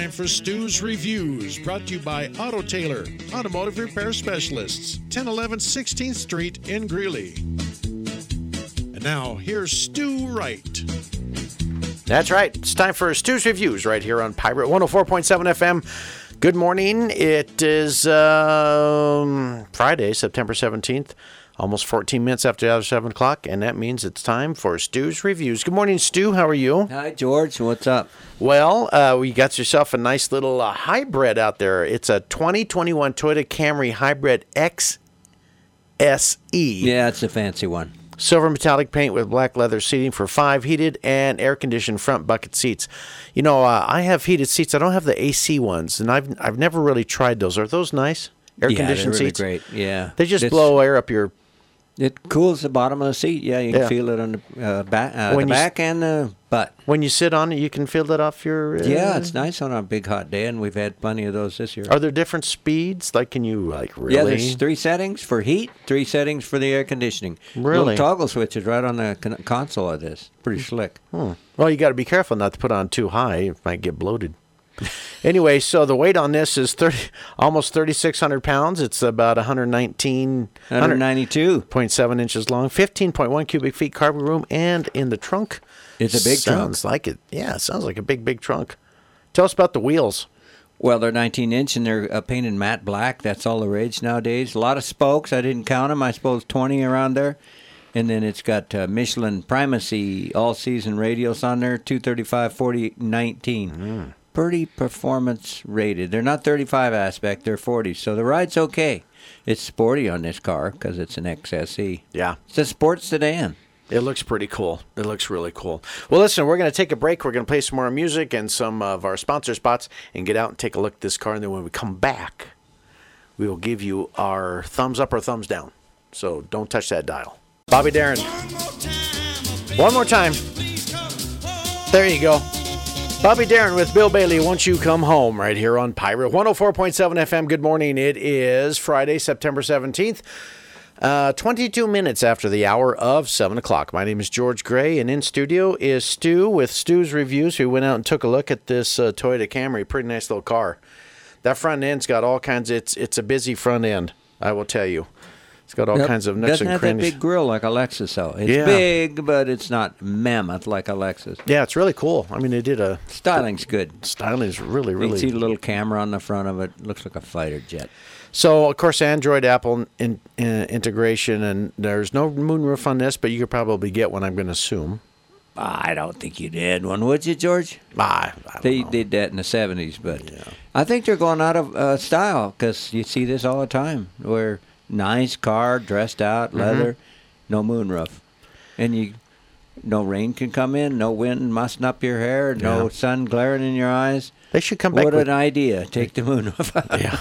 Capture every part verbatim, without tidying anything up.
time for Stu's Reviews, brought to you by Auto Tailor, automotive repair specialists, ten eleven sixteenth Street in Greeley. And now, here's Stu Wright. That's right. It's time for Stu's Reviews right here on Pirate one oh four point seven F M. Good morning. It is um, Friday, September seventeenth. Almost fourteen minutes after the other seven o'clock, and that means it's time for Stu's Reviews. Good morning, Stu. How are you? Hi, George. What's up? Well, uh, you got yourself a nice little uh, hybrid out there. It's a twenty twenty-one Toyota Camry Hybrid X S E. Yeah, it's a fancy one. Silver metallic paint with black leather seating for five heated and air-conditioned front bucket seats. You know, uh, I have heated seats. I don't have the A C ones, and I've I've never really tried those. Are those nice? Air-conditioned yeah, they're really seats? Great. Yeah, They just it's, blow air up your... It cools the bottom of the seat. Yeah, you can Yeah. feel it on the, uh, back, uh, When the you s- back and the butt. When you sit on it, you can feel it off your... Uh, Yeah, it's nice on a big hot day, and we've had plenty of those this year. Are there different speeds? Like, can you, like, really... Yeah, there's three settings for heat, three settings for the air conditioning. Really? Little toggle switches right on the con- console of this. Pretty slick. Hmm. Well, you got to be careful not to put on too high. It might get bloated. Anyway, so the weight on this is thirty, almost thirty-six hundred pounds. It's about one nineteen one ninety-two point seven inches long, fifteen point one cubic feet cargo room, and in the trunk. It's a big trunk. Sounds like it. Yeah, it sounds like a big, big trunk. Tell us about the wheels. Well, they're nineteen inch and they're uh, painted matte black. That's all the rage nowadays. A lot of spokes. I didn't count them. I suppose twenty around there. And then it's got uh, Michelin Primacy all-season radials on there, two thirty-five, forty, nineteen. Mm. Pretty performance rated. They're not thirty-five aspect. They're forty. So the ride's okay. It's sporty on this car because it's an X S E. Yeah. It's a sports sedan. It looks pretty cool. It looks really cool. Well, listen, we're going to take a break. We're going to play some more music and some of our sponsor spots and get out and take a look at this car. And then when we come back, we will give you our thumbs up or thumbs down. So don't touch that dial. Bobby Darin. One more time. There you go. Bobby Darin with Bill Bailey, Won't You Come Home, right here on Pirate one oh four point seven F M. Good morning. It is Friday, September seventeenth. Uh, twenty-two minutes after the hour of seven o'clock. My name is George Gray, and in studio is Stu with Stu's Reviews, who went out and took a look at this uh, Toyota Camry. Pretty nice little car. That front end's got all kinds of, it's, it's a busy front end, I will tell you. It's got all Yep. kinds of nooks Doesn't and have crannies. that big grill like a Lexus, though. It's Yeah. big, but it's not mammoth like a Lexus. Yeah, it's really cool. I mean, they did a... Styling's good. Styling is really, You really... can see the little camera on the front of it. Looks like a fighter jet. So, of course, Android, Apple in, in, integration, and there's no moonroof on this, but you could probably get one, I'm going to assume. I don't think you did one, would you, George? Ah, I don't They know. did that in the seventies, but Yeah. I think they're going out of uh, style because you see this all the time where nice car, dressed out, leather, Mm-hmm. no moonroof. And you, no rain can come in, no wind mussing up your hair, no Yeah. sun glaring in your eyes. They should come back What with... an idea. Take the moonroof out. Yeah.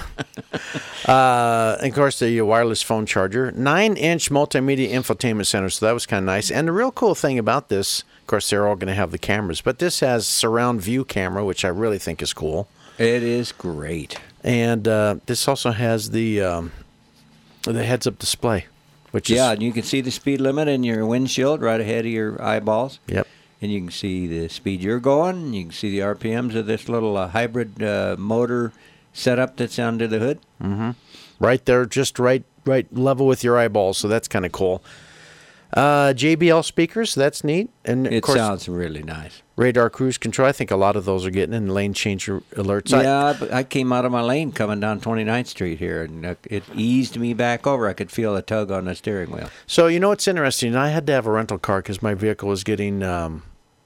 uh, and of course, the wireless phone charger. Nine-inch multimedia infotainment center, so that was kind of nice. And the real cool thing about this, of course, they're all going to have the cameras, but this has surround view camera, which I really think is cool. It is great. And uh, this also has the um, the heads-up display, which Yeah, is... and you can see the speed limit in your windshield right ahead of your eyeballs. Yep. And you can see the speed you're going. You can see the R P Ms of this little uh, hybrid uh, motor setup that's under the hood. Mm-hmm. Right there, just right right level with your eyeballs, so that's kind of cool. Uh, J B L speakers, that's neat. And of It course, sounds really nice. radar cruise control. I think a lot of those are getting in lane change alerts. I- Yeah, I, I came out of my lane coming down twenty-ninth Street here, and uh, it eased me back over. I could feel a tug on the steering wheel. So, you know what's interesting? I had to have a rental car because my vehicle was getting um,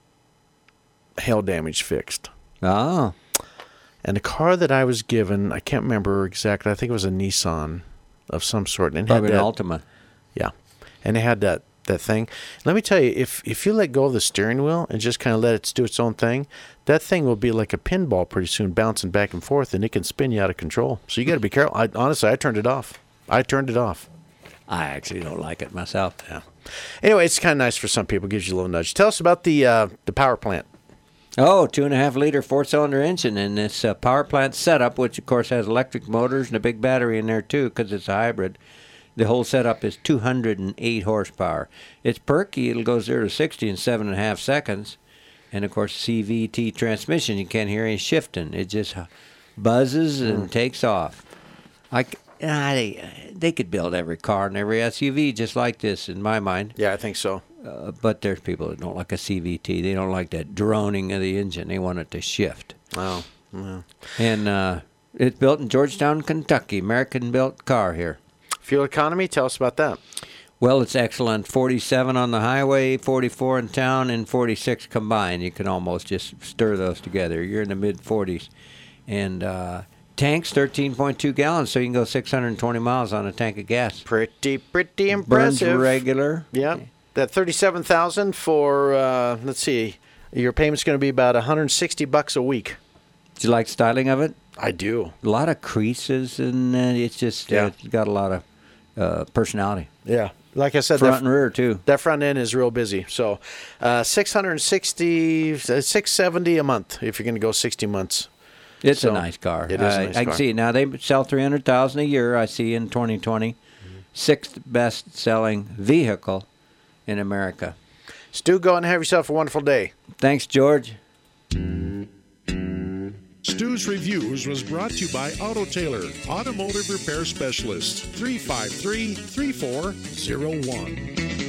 hail damage fixed. Oh. And the car that I was given, I can't remember exactly. I think it was a Nissan of some sort. And it Probably had an that, Altima. Yeah. And it had that, that thing. Let me tell you, if, if you let go of the steering wheel and just kind of let it do its own thing, that thing will be like a pinball pretty soon, bouncing back and forth, and it can spin you out of control. So you got to be careful. I, honestly, I turned it off. I turned it off. I actually don't like it myself. Yeah. Anyway, it's kind of nice for some people. Gives you a little nudge. Tell us about the uh, the power plant. Oh, two and a half liter four cylinder engine in this uh, power plant setup, which of course has electric motors and a big battery in there too, because it's a hybrid. The whole setup is two hundred eight horsepower. It's perky. It'll go zero to sixty in seven and a half seconds. And, of course, C V T transmission, you can't hear any shifting. It just buzzes and mm. takes off. I, I, they could build every car and every S U V just like this, in my mind. Yeah, I think so. Uh, but there's people that don't like a C V T. They don't like that droning of the engine. They want it to shift. Oh, yeah. And uh, it's built in Georgetown, Kentucky. American-built car here. Fuel economy, tell us about that. Well, it's excellent. forty-seven on the highway, forty-four in town, and forty-six combined. You can almost just stir those together. You're in the mid-forties. And uh, tanks, thirteen point two gallons, so you can go six hundred twenty miles on a tank of gas. Pretty, pretty impressive. Burns regular. Yeah. That thirty-seven thousand for, uh, let's see, your payment's going to be about one hundred sixty bucks a week. Do you like styling of it? I do. A lot of creases, and uh, it's just yeah. uh, it's got a lot of uh, personality. Yeah. Like I said, front that, and rear, too. That front end is real busy. So uh, six hundred sixty, six hundred seventy a month if you're going to go sixty months. It's so a nice car. It is uh, a nice I car. can see it. Now, they sell three hundred thousand a year, I see, in twenty twenty. Mm-hmm. Sixth best-selling vehicle in America. Stu, go and have yourself a wonderful day. Thanks, George. Stu's Reviews was brought to you by Auto Tailor, Automotive Repair Specialist, three five three, three four zero one.